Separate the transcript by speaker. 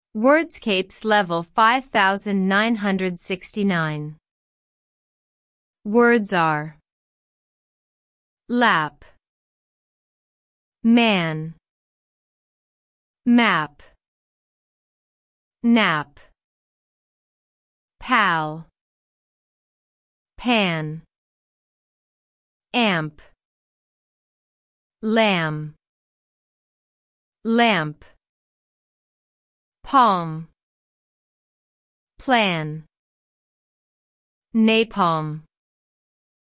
Speaker 1: Wordscapes level 5969. Words are lap, man, map, nap, pal, pan, amp, lamb, lamp, palm, plan, napalm.